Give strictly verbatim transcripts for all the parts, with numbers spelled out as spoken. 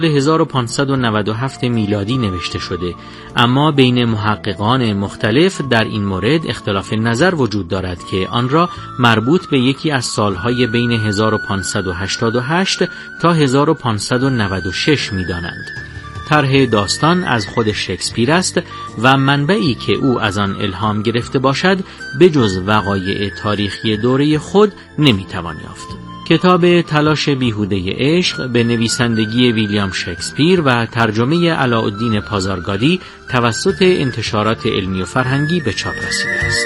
هزار و پانصد و نود و هفت میلادی نوشته شده، اما بین محققان مختلف در این مورد اختلاف نظر وجود دارد که آن را مربوط به یکی از سالهای بین هزار و پانصد و هشتاد و هشت تا هزار و پانصد و نود و شش می‌دانند. طرح داستان از خود شکسپیر است و منبعی که او از آن الهام گرفته باشد به جز وقایع تاریخی دوره خود نمی‌توان یافت. کتاب تلاش بیهوده عشق به نویسندگی ویلیام شکسپیر و ترجمه علاءالدین پازارگادی توسط انتشارات علمی و فرهنگی به چاپ رسیده است.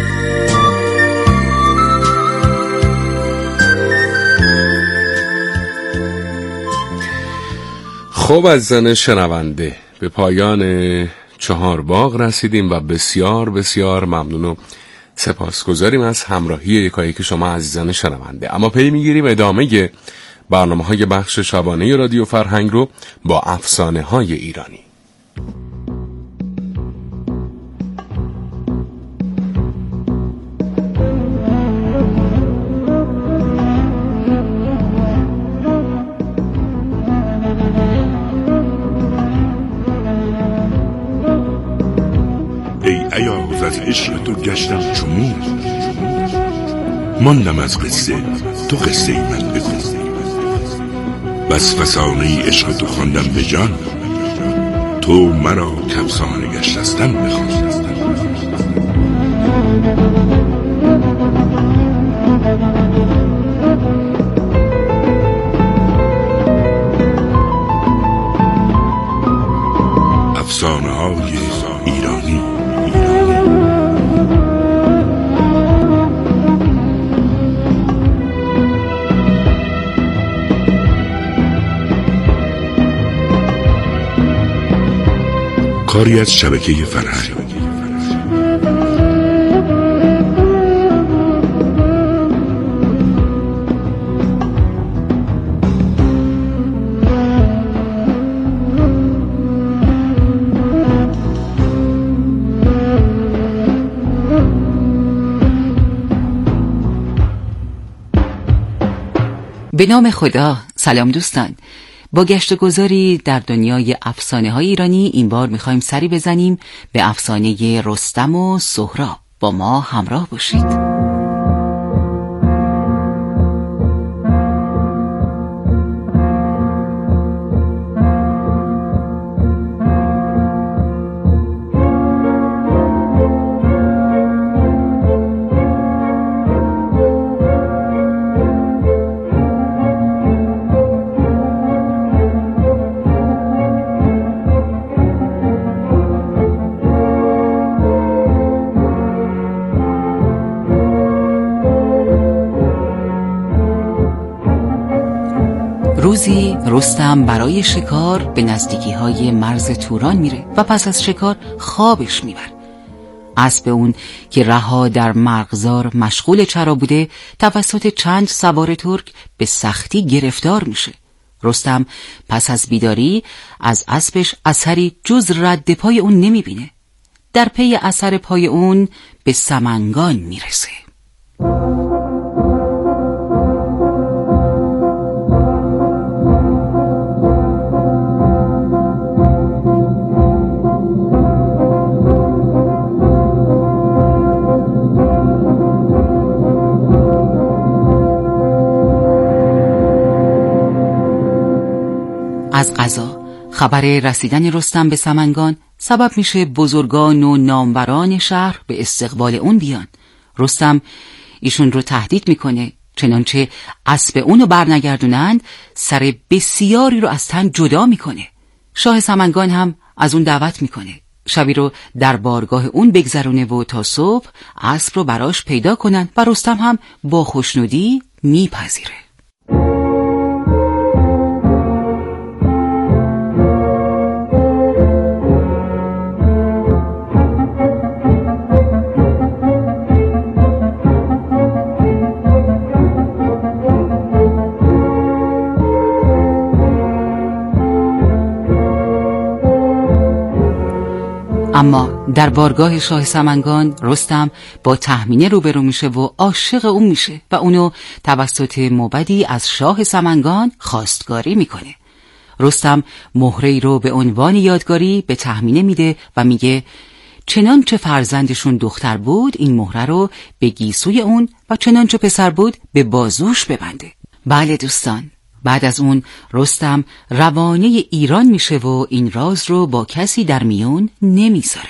خب عزیزان شنونده، به پایان چهار باغ رسیدیم و بسیار بسیار ممنون و سپاسگزاریم از همراهی یکایک شما عزیزان شنونده. اما پی میگیریم ادامه برنامه های بخش شبانه رادیو فرهنگ رو با افسانه های ایرانی. ایاز از عشق تو گشتم چمون، ماندم از قصه تو قصه ای من بگو. بس فسانه عشق تو خواندم به جان، تو مرا کفسانه گشتستن بخوان. افسانه های ایرانی. کاری از شبکه فرهنگ. به نام خدا. سلام دوستان، با گشت گذاری در دنیای افسانه های ایرانی این بار میخوایم سری بزنیم به افسانه رستم و سهراب. با ما همراه باشید. روزی رستم برای شکار به نزدیکی های مرز توران میره و پس از شکار خوابش میبره. اسب اون که رها در مرغزار مشغول چرا بوده توسط چند سوار ترک به سختی گرفتار میشه. رستم پس از بیداری از اسبش اثری جز رد پای اون نمیبینه. در پی اثر پای اون به سمنگان میرسه. از قضا خبر رسیدن رستم به سمنگان سبب میشه بزرگان و ناموران شهر به استقبال اون بیان. رستم ایشون رو تهدید میکنه چنانچه اسب اونو برنگردونند سر بسیاری رو از تن جدا میکنه. شاه سمنگان هم از اون دعوت میکنه شبی رو در بارگاه اون بگذرونه و تا صبح اسب رو براش پیدا کنن و رستم هم با خوشنودی میپذیره. اما در بارگاه شاه سمنگان رستم با تهمینه روبرو میشه و عاشق اون میشه و اونو توسط موبدی از شاه سمنگان خواستگاری میکنه. رستم مهره‌ای رو به عنوان یادگاری به تهمینه میده و میگه چنانچه فرزندشون دختر بود این مهره رو به گیسوی اون و چنانچه پسر بود به بازوش ببنده. بله دوستان، بعد از اون رستم روانه ایران میشه و این راز رو با کسی در میون نمیذاره.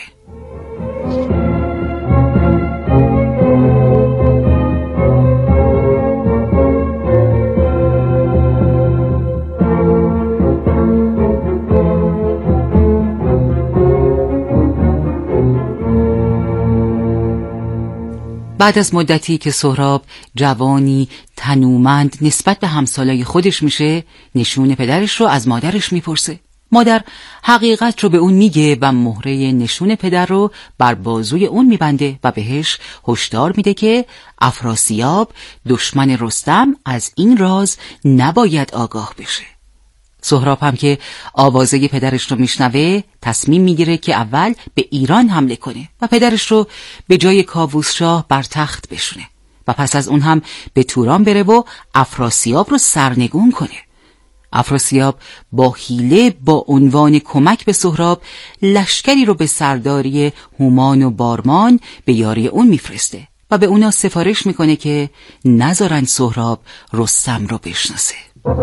بعد از مدتی که سهراب جوانی تنومند نسبت به همسالای خودش میشه، نشون پدرش رو از مادرش میپرسه. مادر حقیقت رو به اون میگه و مهره نشون پدر رو بر بازوی اون میبنده و بهش هشدار میده که افراسیاب دشمن رستم از این راز نباید آگاه بشه. سهراب هم که آوازه پدرش رو میشنوه تصمیم میگیره که اول به ایران حمله کنه و پدرش رو به جای کاووس شاه بر تخت بشونه و پس از اون هم به توران بره و افراسیاب رو سرنگون کنه. افراسیاب با حیله با عنوان کمک به سهراب لشکری رو به سرداری هومان و بارمان به یاری اون میفرسته و به اونا سفارش میکنه که نذارن سهراب رستم رو بشناسه.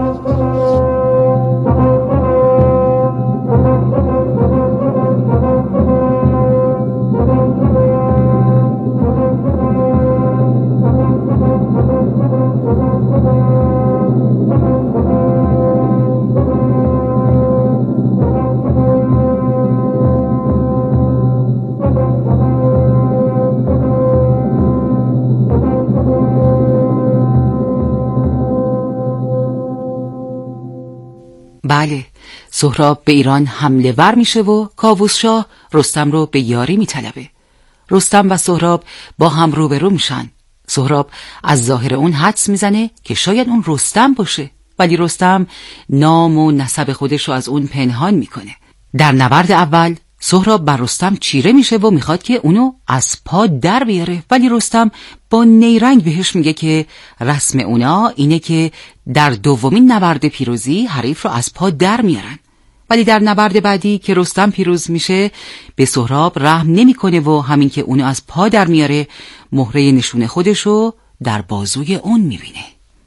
بله، سهراب به ایران حمله ور میشه و کاووس شاه رستم رو به یاری میطلبه. رستم و سهراب با هم روبرو میشن. سهراب از ظاهر اون حدس میزنه که شاید اون رستم باشه، ولی رستم نام و نسب خودش رو از اون پنهان میکنه. در نبرد اول سهراب بر رستم چیره میشه و میخواد که اونو از پا در بیاره، ولی رستم با نیرنگ بهش میگه که رسم اونا اینه که در دومین نبرد پیروزی حریف رو از پا در میارن. ولی در نبرد بعدی که رستم پیروز میشه به سهراب رحم نمیکنه و همین که اونو از پا در میاره مهره نشون خودشو در بازوی اون میبینه.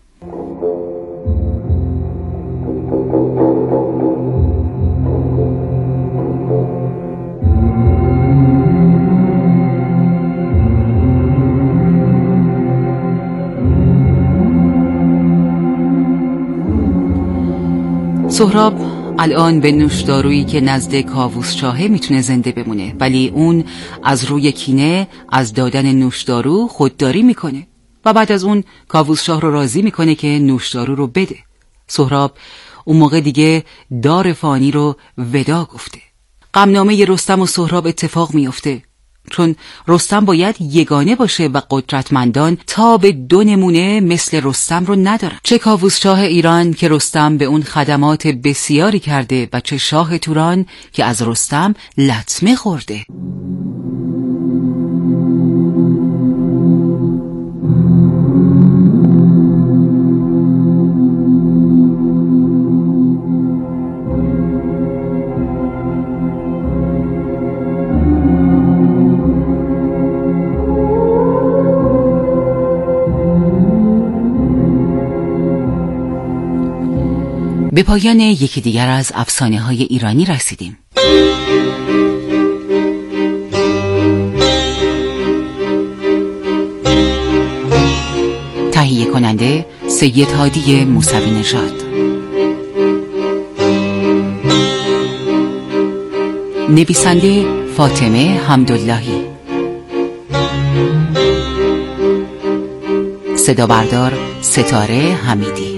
سهراب الان به نوشدارویی که نزد کاووس شاهه میتونه زنده بمونه، ولی اون از روی کینه از دادن نوشدارو خودداری میکنه و بعد از اون کاووس شاه رو راضی میکنه که نوشدارو رو بده. سهراب اون موقع دیگه دار فانی رو ودا گفته. غمنامه رستم و سهراب اتفاق میفته، چون رستم باید یگانه باشه و قدرتمندان تا به دو نمونه مثل رستم رو ندارن. چه کاووس شاه ایران که رستم به اون خدمات بسیاری کرده و چه شاه توران که از رستم لطمه خورده. به پایان یکی دیگر از افسانه های ایرانی رسیدیم. تهیه کننده سید هادی موسوی نژاد، نویسنده فاطمه حمداللهی، صدا بردار ستاره حمیدی.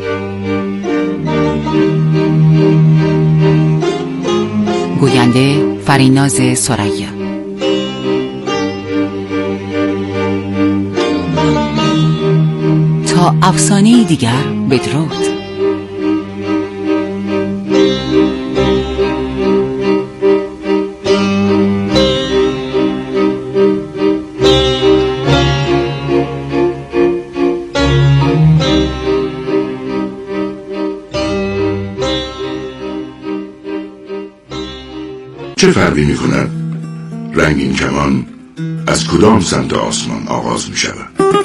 گوینده فریناز سریا. تا افسانه دیگر بدرود. چه فرقی می کند رنگین کمان از کدام سمت آسمان آغاز می شود؟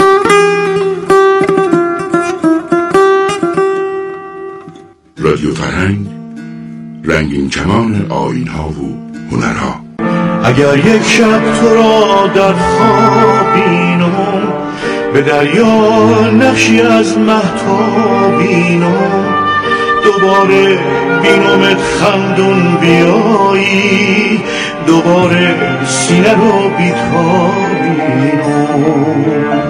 رادیو فرهنگ، رنگین کمان آیین‌ها و هنرها. اگر یک شب تو را در خواب بینم، به دریا نقشی از مهتاب بینم، دوباره بینمت خندون بیایی، دوباره سینه رو بیتاب بینم.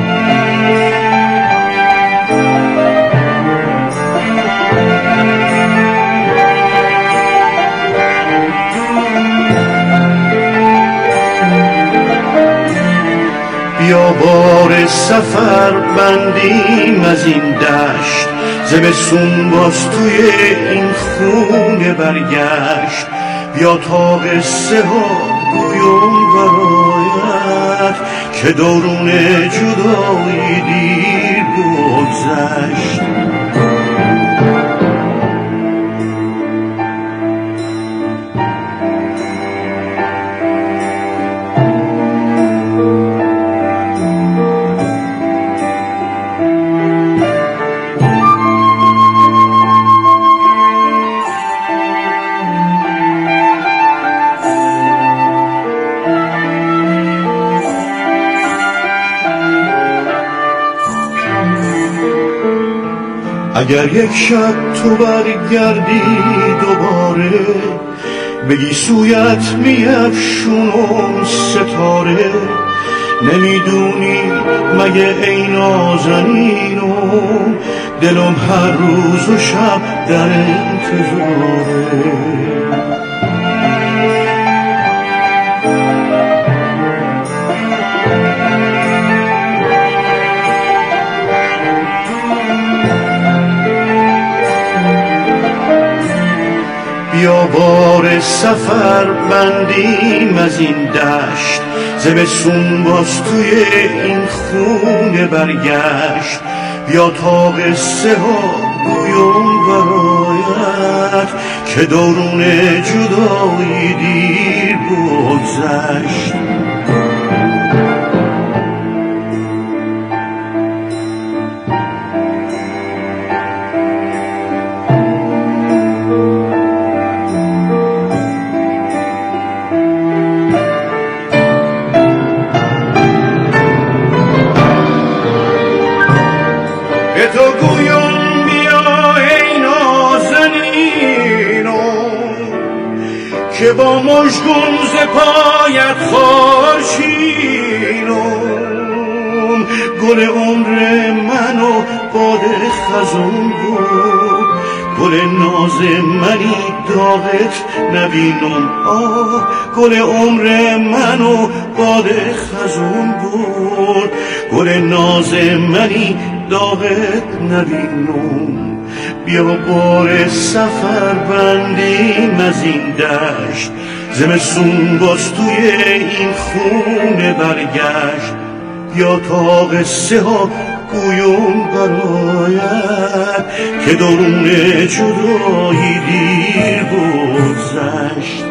بیا بار سفر بندیم از این دشت، زمستون باز توی این خونه برگشت. بیا تا قصه ها گویم برایت، که دورون جدایی دیر بگذشت. اگر یک شب تو برگردی دوباره، بگی سویت میفشونم ستاره، نمیدونی مگه ای نازنینم، دلم هر روز و شب در انتظاره. بیا بار سفر بندیم از این دشت، زمستون باز توی این خونه برگشت. بیا تا قصه ها گویم برایت، که دورون جدایی دیر بگذشت. که با مژگون ز پایت خاشینم، گل عمر من و باد خزون بود، گل ناز منی داغت نبینم. آه گل عمر من و باد خزون بود، گل ناز منی داغت نبینم. بیا بار سفر بندیم از این دشت، زمستون باز توی این خونه برگشت. بیا تا قصه ها گویم برایت، که درون جدایی دیر بگذشت.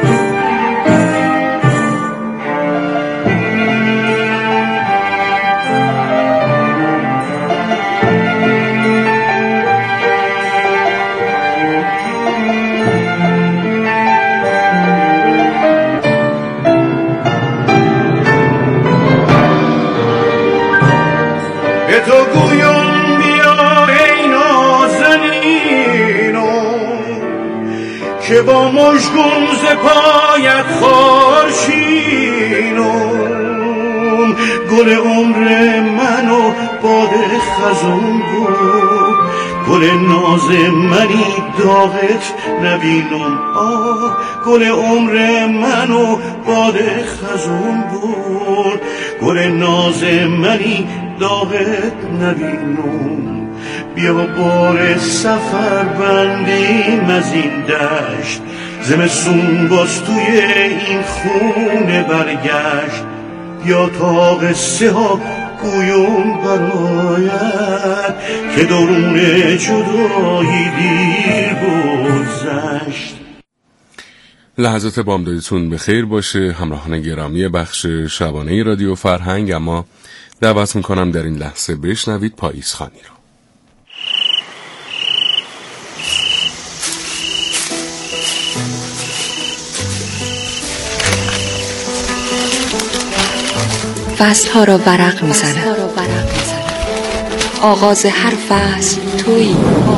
که با مژگون ز پایت خاشینم، گل عمر من و باد خزون بود، گل ناز منی داغت نبینم. آه گل عمر من و باد خزون بود، گل ناز منی داغت نبینم. بیا بار سفر بندیم از این دشت، زمستون باز توی این خونه برگشت. بیا تا قصه ها گویم برایت، که درون جدایی دیر گذشت. لحظات بامدادتون به خیر باشه همراهان گرامی بخش شبانه رادیو فرهنگ. اما دعوت میکنم در این لحظه بشنوید پاییزخوانی رو. فصل ها را ورق میزنم، آغاز هر فصل تویی.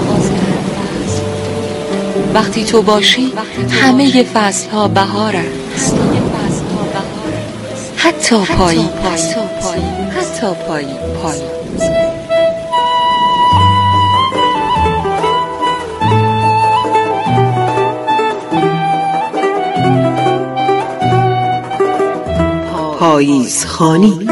وقتی تو باشی همه فصل ها بهار است، حتی پایی حتی پایی پایی پاییزخوانی.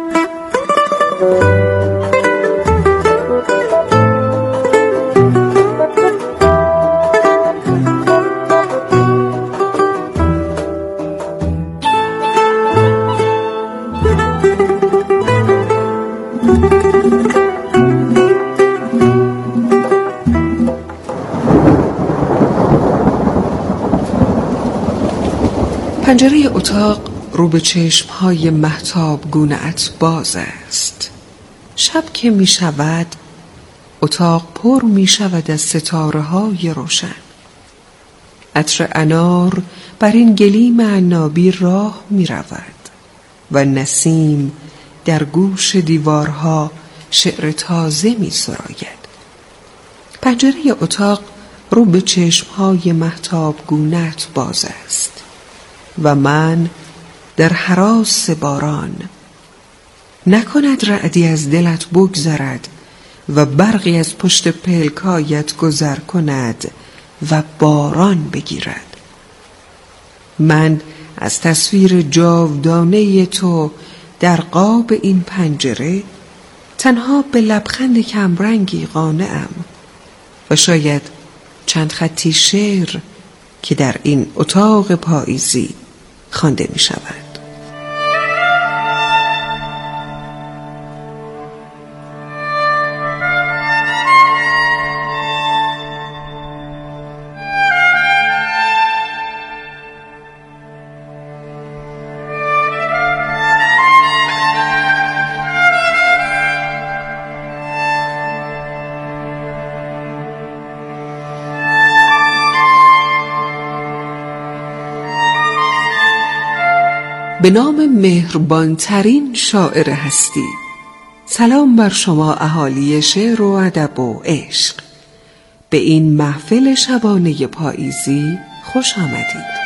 پنجره اتاق رو به چشمهای مهتاب گونه‌ات باز است. شب که می شود اتاق پر می شود از ستاره های روشن. عطر انار بر این گلیم عنابی راه می رود و نسیم در گوش دیوارها شعر تازه می سراید. پنجره اتاق رو به چشمهای مهتاب گونه‌ات باز است و من در هراس باران، نکند رعدی از دلت بگذرد و برقی از پشت پلکایت گذر کند و باران بگیرد. من از تصویر جاودانه تو در قاب این پنجره تنها به لبخند کمرنگی قانعم و شاید چند خطی شعر که در این اتاق پاییزی خوانده می شود. به نام مهربانترین شاعر هستی، سلام بر شما اهالی شعر و ادب و عشق. به این محفل شبانه پاییزی خوش آمدید.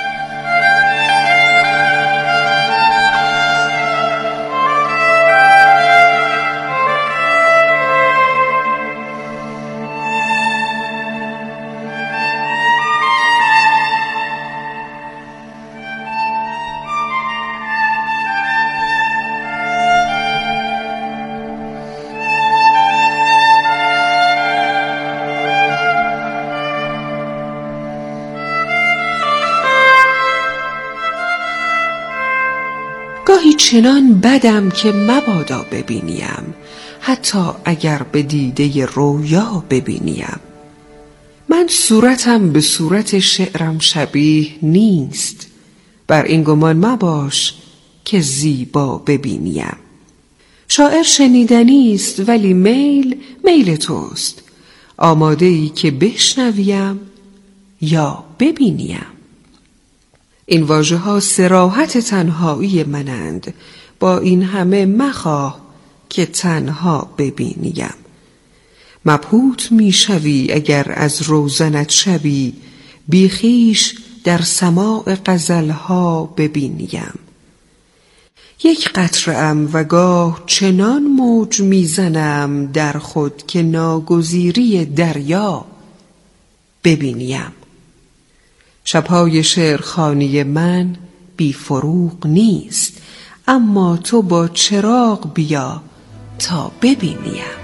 گاهی چنان بدم که مبادا ببینیم، حتی اگر به دیده رویا ببینیم. من صورتم به صورت شعرم شبیه نیست، بر این گمان مباش که زیبا ببینیم. شاعر شنیدنی است ولی میل میل توست، آماده ای که بشنویم یا ببینیم. این واژه ها صراحت تنهایی منند، با این همه مخواه که تنها ببینیم. مبهوت می شوی اگر از روزنت شبی، بیخیش در سماع غزلها ببینیم. یک قطره ام و گاه چنان موج می زنم در خود که ناگزیری دریا ببینیم. شبهای شعرخوانی من بی فروغ نیست، اما تو با چراغ بیا تا ببینیم.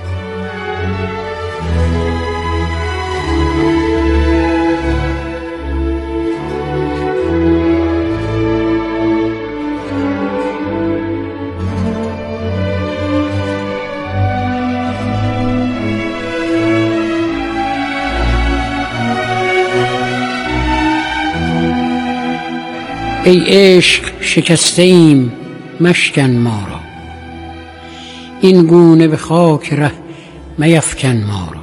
ای عشق شکسته ایم مشکن ما را، این گونه به خاک ره میفکن ما را.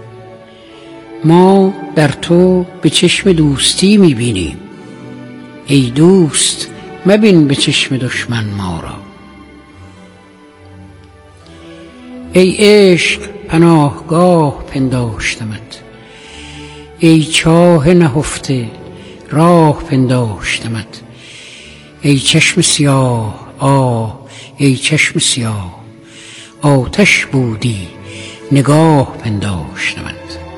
ما در تو به چشم دوستی میبینیم، ای دوست مبین به چشم دشمن ما را. ای عشق پناهگاه پنداشتمت، ای چاه نهفته راه پنداشتمت. ای چشم سیاه آه ای چشم سیاه، آتش بودی نگاه پنداشتمت.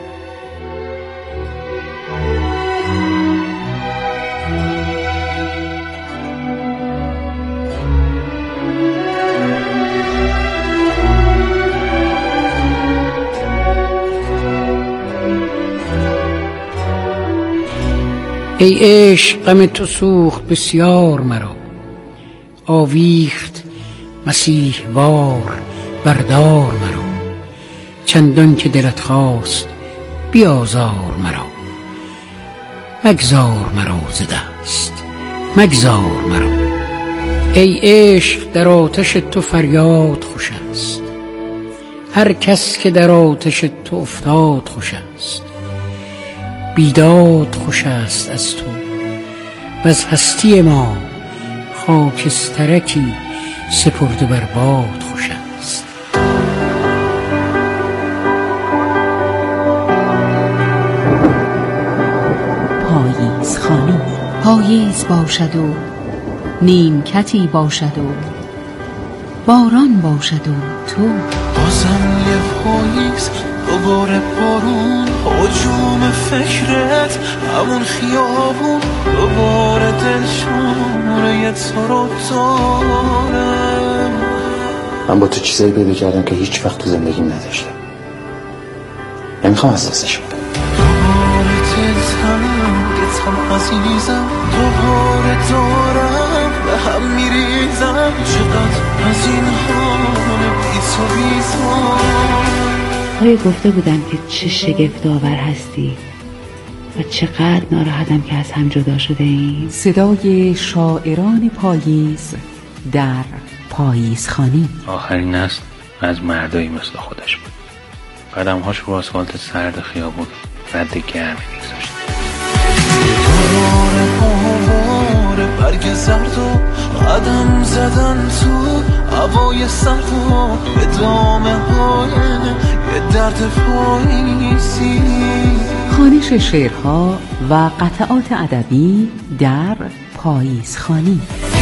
ای عشق غم تو سوخت بسیار مرا، آویخت مسیح وار بردار مرا. چندان که دلت خواست بیازار مرا، مگذار مرا ز دست مگذار مرا. ای عشق در آتش تو فریاد خوش است، هر کس که در آتش تو افتاد خوش است. بیداد خوش است از تو و از هستی ما، خاکسترکی سپرده بر باد خوش است. پاییز خانی. پاییز باشد و نیمکتی باشد و باران باشد و تو بازم یه پاییز، دوباره بارون، هجوم فکرت همون خیابون، دوباره دلشوره تو رو دارم. من با تو چیزایی پیدا کردم که هیچ وقت تو زندگیم نداشتم، نمیخوام از دستش بدم. دوباره دلتنگتم عزیزم، دوباره دارم به هم میریزم. چقدر از این حال بی تو بیزار. آیا گفته بودم که چه شگفت آور هستی و چقدر ناراحتم که از هم جدا شده ایم؟ صدای شاعران پاییز در پاییز خانی. آخرین نسل از مردایی مثل خودش بود، قدمهاش رو آسفالت سرد خیابون رد گرمی میگذاشت. دوباره برگ زرد و قدم زدن تو هوای سرد و ادامه های یه درد پاییزی. خوانش شعرها و قطعات ادبی در پاییز خانی.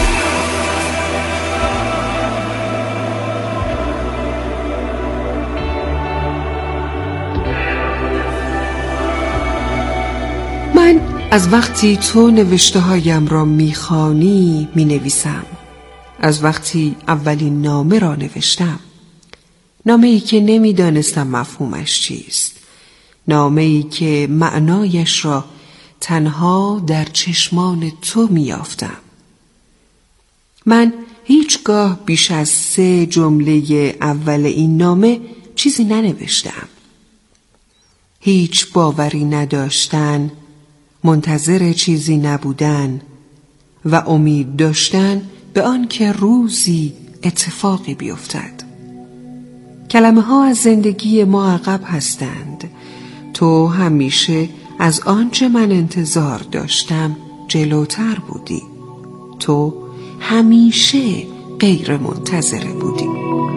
من از وقتی تو نوشته هایم را میخوانی می نویسم، از وقتی اولین نامه را نوشتم، نامه ای که نمیدانستم مفهومش چیست، نامه ای که معنایش را تنها در چشمان تو میافتم. من هیچگاه بیش از سه جمله اول این نامه چیزی ننوشتم. هیچ باوری نداشتن، منتظر چیزی نبودن و امید داشتن به آن که روزی اتفاقی بیفتد. کلمه ها از زندگی ما عقب هستند. تو همیشه از آنچه من انتظار داشتم جلوتر بودی. تو همیشه غیر منتظره بودی.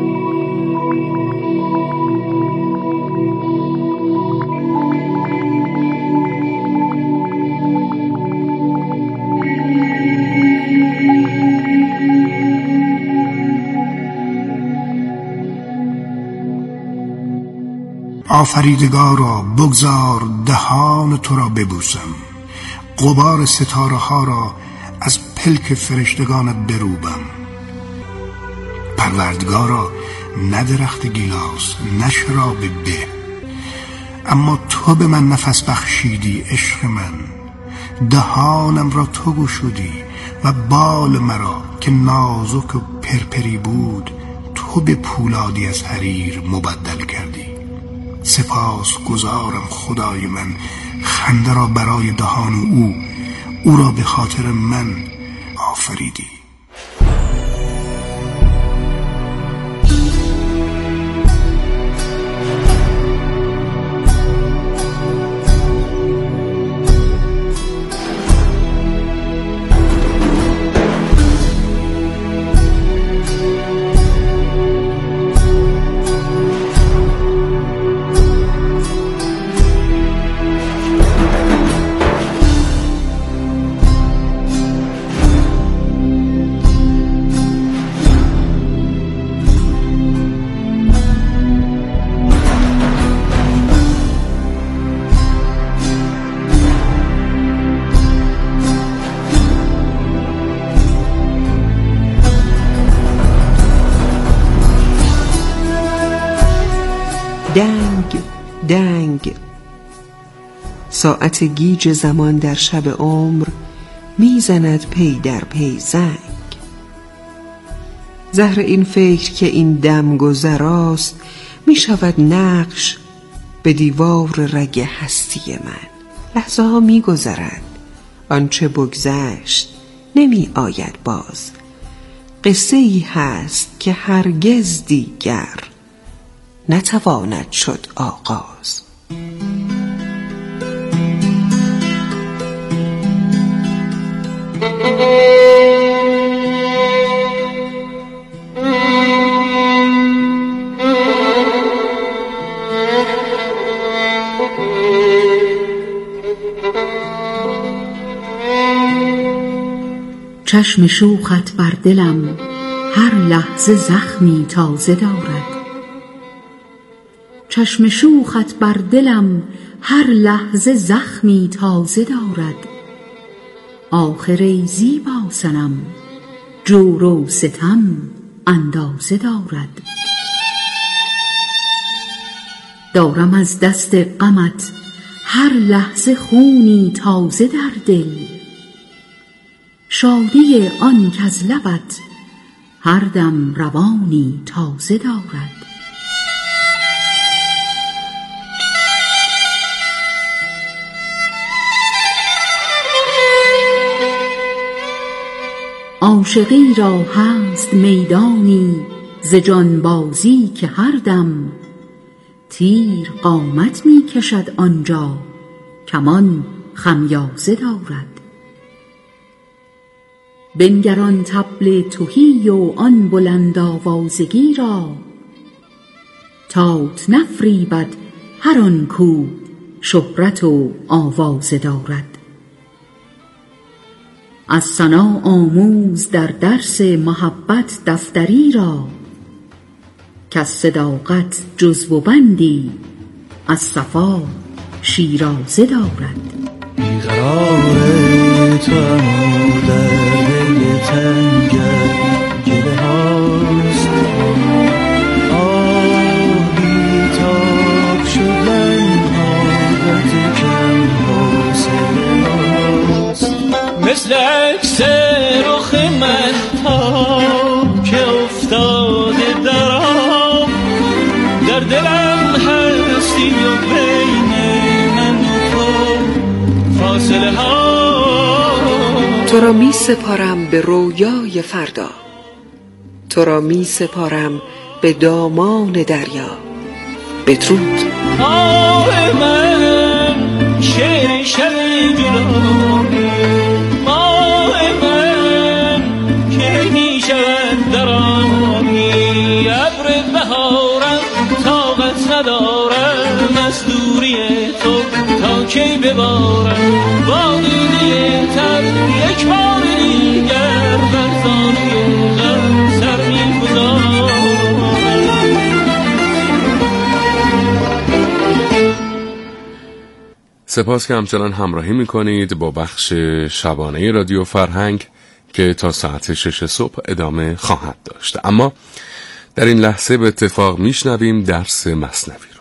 آفریدگارا بگذار دهان تو را ببوسم، غبار ستاره ها را از پلک فرشتگانت بروبم. پروردگارا نه درخت گیلاس نه شراب به، اما تو به من نفس بخشیدی عشق من. دهانم را تو گشودی و بال مرا که نازک و پرپری بود تو به پولادی از حریر مبدل کردی. سپاس گزارم خدای من، خنده را برای دهان او، او را به خاطر من، آفریدی. دنگ دنگ ساعت گیج زمان در شب عمر میزند پی در پی زنگ. زهر این فکر که این دم گذراست میشود نقش به دیوار رگ هستی من. لحظه ها میگذرد، آنچه بگذشت نمی آید باز. قصه ای هست که هرگز دیگر نتواند شد آغاز. چشم شوخت بر دلم هر لحظه زخمی تازه دارد. چشم شوخت بر دلم هر لحظه زخمی تازه دارد. آخر ای زیبا صنم جور و ستم اندازه دارد. دارم از دست غمت هر لحظه خونی تازه در دل. شادی آن کز لبت هر دم روانی تازه دارد. عاشقی را هست میدانی ز جانبازی که هر دم تیر قامت می کشد آنجا کمان خمیازه دارد. بنگر آن طبل تهی و آن بلند آوازگی را تات نفریبد هر آن کو شهرت و آوازه دارد. از ثنا آموز در درس محبت دفتری را کز صداقت جزو و بندی از صفا شیرازه دارد. بیقرار تو در دل تنگم گله هاست، آبی تاب شدن عادت کم حوصله هاست. مثل عکس رخ مهتاب که افتاده در آب در دلم هستی و بین من و تو فاصله ها. تو را می سپارم به رویای فردا، تو را می سپارم به دامان دریا. بدرود. آه من شعر شب جلوی، ماه من که می شود در آنی. ابر بهارم طاقت ندارم از دوری تو تا کی ببارم با دیده تر یک بار دیگر بر زانوی غم سر می گذارم. سپاس که همچنان همراهی میکنید با بخش شبانه رادیو فرهنگ که تا ساعت شش صبح ادامه خواهد داشت. اما در این لحظه به اتفاق میشنویم درس مثنوی.